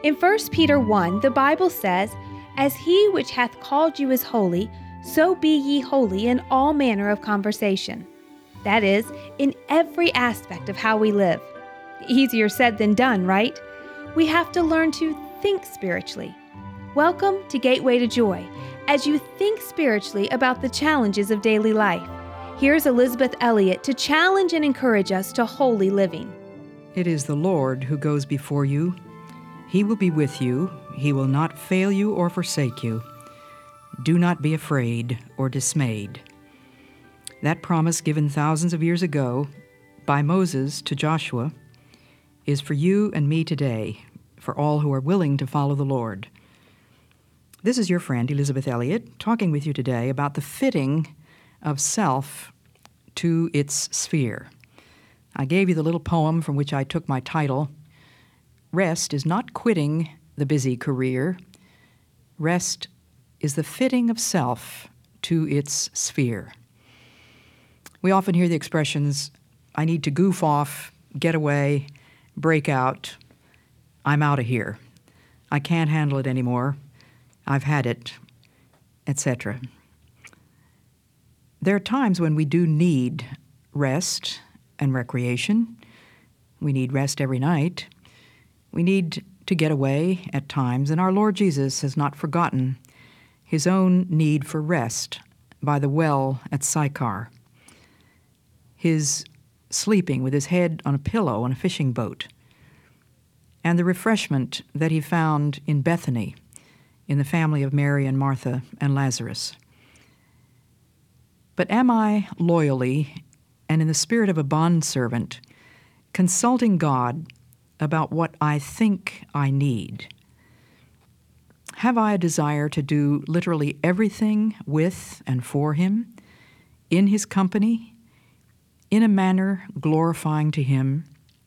In 1 Peter 1, the Bible says, "As he which hath called you is holy, so be ye holy in all manner of conversation." That is, in every aspect of how we live. Easier said than done, right? We have to learn to think spiritually. Welcome to Gateway to Joy, as you think spiritually about the challenges of daily life. Here's Elizabeth Elliot to challenge and encourage us to holy living. It is the Lord who goes before you. He will be with you. He will not fail you or forsake you. Do not be afraid or dismayed. That promise given thousands of years ago by Moses to Joshua is for you and me today, for all who are willing to follow the Lord. This is your friend, Elizabeth Elliot, talking with you today about the fitting of self to its sphere. I gave you the little poem from which I took my title. Rest is not quitting the busy career. Rest is the fitting of self to its sphere. We often hear the expressions, I need to goof off, get away, break out, I'm out of here. I can't handle it anymore. I've had it, etc. There are times when we do need rest and recreation. We need rest every night. We need to get away at times, and our Lord Jesus has not forgotten his own need for rest by the well at Sychar, his sleeping with his head on a pillow on a fishing boat, and the refreshment that he found in Bethany, in the family of Mary and Martha and Lazarus. But am I loyally and in the spirit of a bondservant consulting God about what I think I need? Have I a desire to do literally everything with and for him, in his company, in a manner glorifying to him?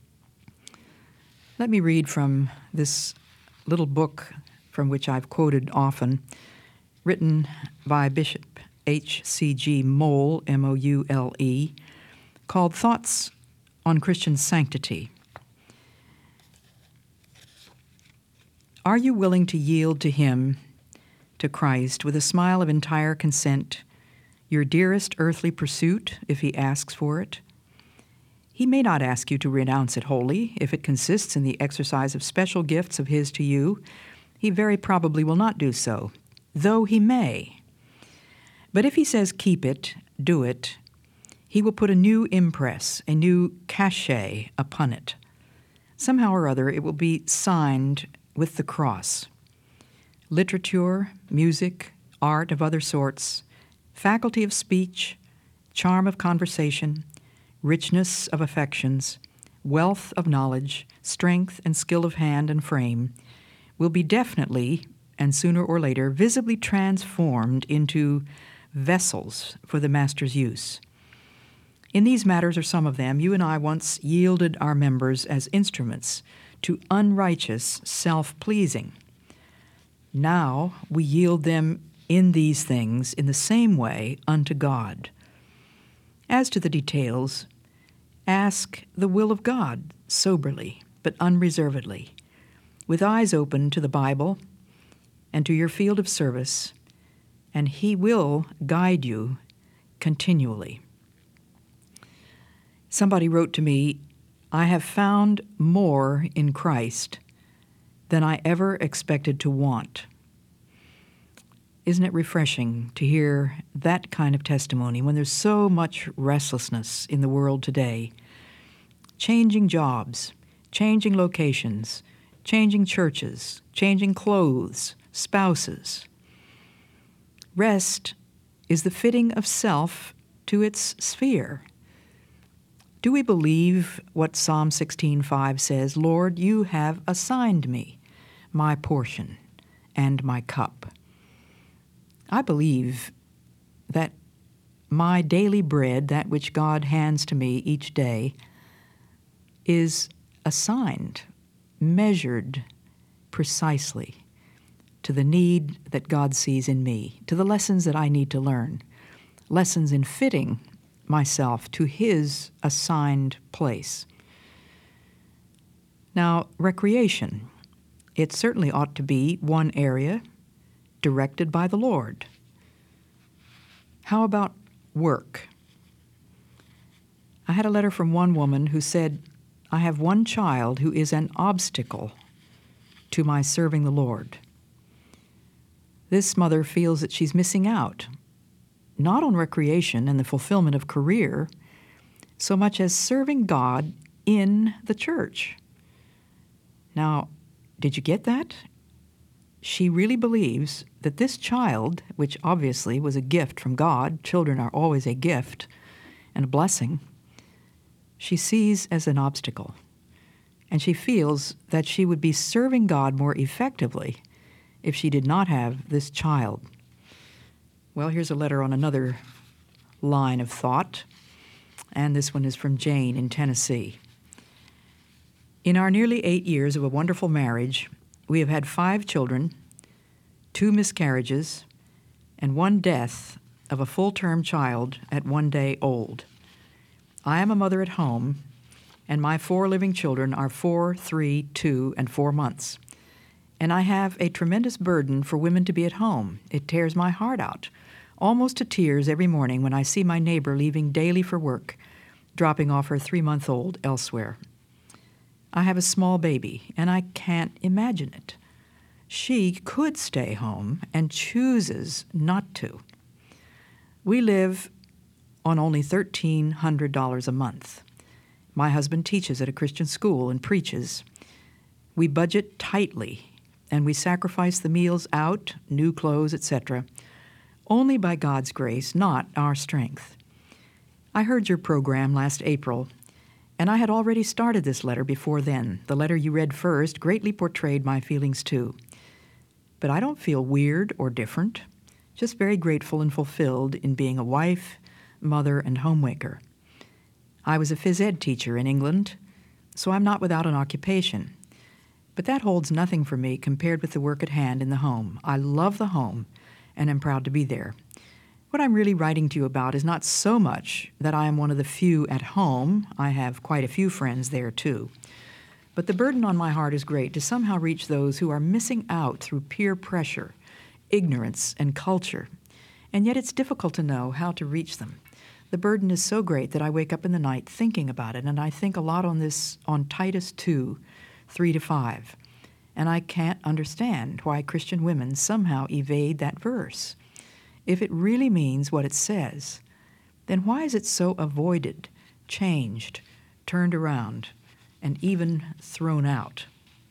Let me read from this little book from which I've quoted often, written by Bishop H.C.G. Moule, M-O-U-L-E, called Thoughts on Christian Sanctity. Are you willing to yield to him, to Christ, with a smile of entire consent, your dearest earthly pursuit, if he asks for it? He may not ask you to renounce it wholly. If it consists in the exercise of special gifts of his to you, he very probably will not do so, though he may. But if he says keep it, do it, he will put a new impress, a new cachet upon it. Somehow or other it will be signed with the cross. Literature, music, art of other sorts, faculty of speech, charm of conversation, richness of affections, wealth of knowledge, strength and skill of hand and frame will be definitely, and sooner or later, visibly transformed into vessels for the Master's use. In these matters, or some of them, you and I once yielded our members as instruments to unrighteous self-pleasing. Now we yield them in these things in the same way unto God. As to the details, ask the will of God soberly but unreservedly, with eyes open to the Bible and to your field of service, and he will guide you continually. Somebody wrote to me, I have found more in Christ than I ever expected to want. Isn't it refreshing to hear that kind of testimony when there's so much restlessness in the world today? Changing jobs, changing locations, changing churches, changing clothes, spouses. Rest is the fitting of self to its sphere. Do we believe what Psalm 16:5 says, Lord, you have assigned me my portion and my cup? I believe that my daily bread, that which God hands to me each day, is assigned, measured precisely to the need that God sees in me, to the lessons that I need to learn, lessons in fitting myself to his assigned place. Now, recreation it certainly ought to be one area directed by the Lord. How about work? I had a letter from one woman who said, "I have one child who is an obstacle to my serving the Lord." This mother feels that she's missing out, not on recreation and the fulfillment of career, so much as serving God in the church. Now, did you get that? She really believes that this child, which obviously was a gift from God — children are always a gift and a blessing — she sees as an obstacle. And she feels that she would be serving God more effectively if she did not have this child. Well, here's a letter on another line of thought, and this one is from Jane in Tennessee. In our nearly 8 years of a wonderful marriage, we have had 5 children, 2 miscarriages, and 1 death of a full-term child at 1 day old. I am a mother at home, and my 4 living children are 4, 3, 2, and 4 months. And I have a tremendous burden for women to be at home. It tears my heart out, almost to tears every morning when I see my neighbor leaving daily for work, dropping off her 3-month-old elsewhere. I have a small baby, and I can't imagine it. She could stay home and chooses not to. We live on only $1,300 a month. My husband teaches at a Christian school and preaches. We budget tightly, and we sacrifice the meals out, new clothes, etc., only by God's grace, not our strength. I heard your program last April, and I had already started this letter before then. The letter you read first greatly portrayed my feelings too. But I don't feel weird or different, just very grateful and fulfilled in being a wife, mother, and homemaker. I was a phys ed teacher in England, so I'm not without an occupation. But that holds nothing for me compared with the work at hand in the home. I love the home, and am proud to be there. What I'm really writing to you about is not so much that I am one of the few at home. I have quite a few friends there, too. But the burden on my heart is great to somehow reach those who are missing out through peer pressure, ignorance, and culture. And yet it's difficult to know how to reach them. The burden is so great that I wake up in the night thinking about it, and I think a lot on Titus 2, 3-5. And I can't understand why Christian women somehow evade that verse. If it really means what it says, then why is it so avoided, changed, turned around, and even thrown out?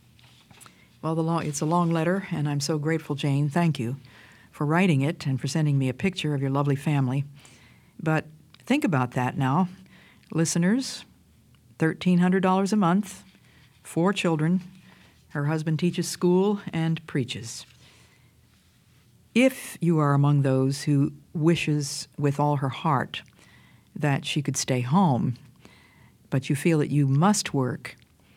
Well, it's a long letter, and I'm so grateful, Jane. Thank you for writing it and for sending me a picture of your lovely family. But think about that now. Listeners, $1,300 a month, 4 children. Her husband teaches school and preaches. If you are among those who wishes with all her heart that she could stay home, but you feel that you must work,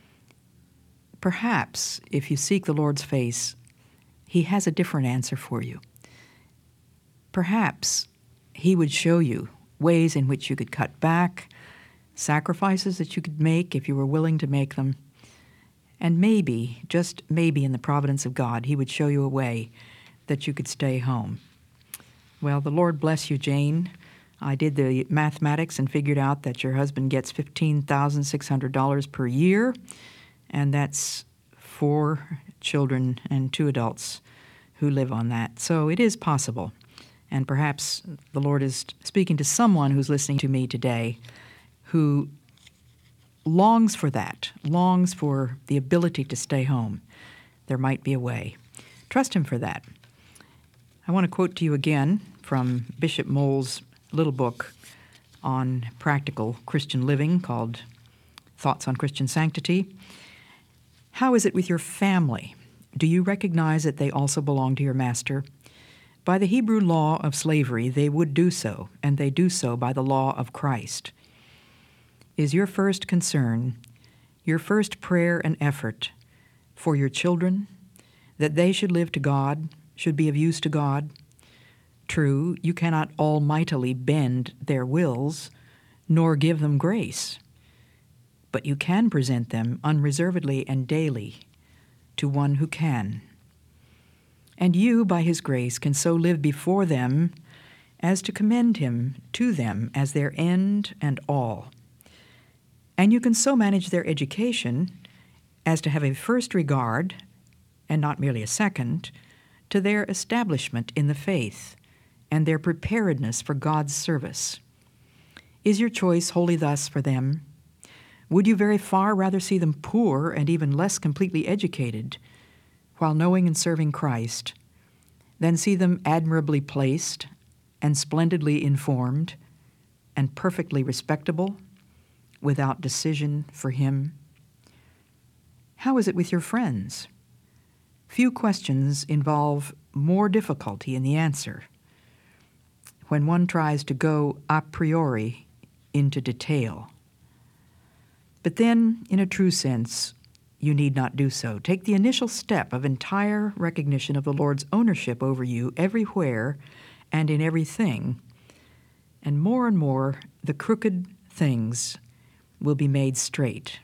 perhaps if you seek the Lord's face, He has a different answer for you. Perhaps He would show you ways in which you could cut back, sacrifices that you could make if you were willing to make them, and maybe, just maybe in the providence of God, He would show you a way that you could stay home. Well, the Lord bless you, Jane. I did the mathematics and figured out that your husband gets $15,600 per year, and that's 4 children and 2 adults who live on that. So it is possible. And perhaps the Lord is speaking to someone who's listening to me today who longs for that, longs for the ability to stay home. There might be a way. Trust Him for that. I want to quote to you again from Bishop Moll's little book on practical Christian living called Thoughts on Christian Sanctity. How is it with your family? Do you recognize that they also belong to your master? By the Hebrew law of slavery, they would do so, and they do so by the law of Christ. Is your first concern, your first prayer and effort for your children, that they should live to God, should be of use to God? True, you cannot almightily bend their wills, nor give them grace, but you can present them unreservedly and daily to one who can. And you, by his grace, can so live before them as to commend him to them as their end and all. And you can so manage their education as to have a first regard, and not merely a second, to their establishment in the faith and their preparedness for God's service. Is your choice wholly thus for them? Would you very far rather see them poor and even less completely educated, while knowing and serving Christ, than see them admirably placed and splendidly informed and perfectly respectable, without decision for him? How is it with your friends? Few questions involve more difficulty in the answer when one tries to go a priori into detail. But then, in a true sense, you need not do so. Take the initial step of entire recognition of the Lord's ownership over you everywhere and in everything, and more the crooked things will be made straight.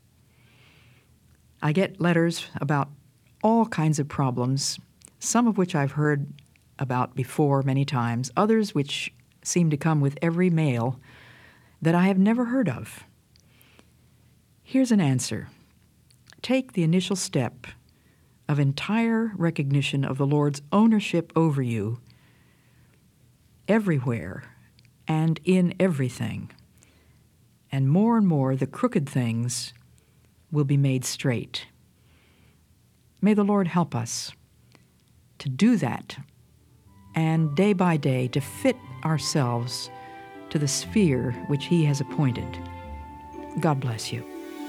I get letters about all kinds of problems, some of which I've heard about before many times, others which seem to come with every mail that I have never heard of. Here's an answer. Take the initial step of entire recognition of the Lord's ownership over you everywhere and in everything, and more the crooked things will be made straight. May the Lord help us to do that, and day by day to fit ourselves to the sphere which He has appointed. God bless you.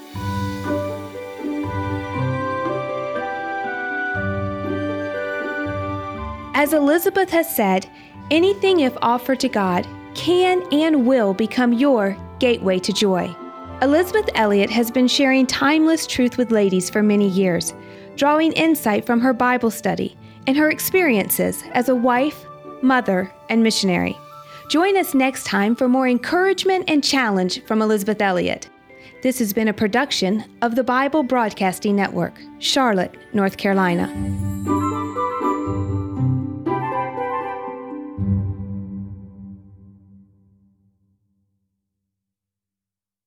As Elizabeth has said, anything if offered to God can and will become your gateway to joy. Elizabeth Elliot has been sharing timeless truth with ladies for many years, drawing insight from her Bible study and her experiences as a wife, mother, and missionary. Join us next time for more encouragement and challenge from Elizabeth Elliot. This has been a production of the Bible Broadcasting Network, Charlotte, North Carolina.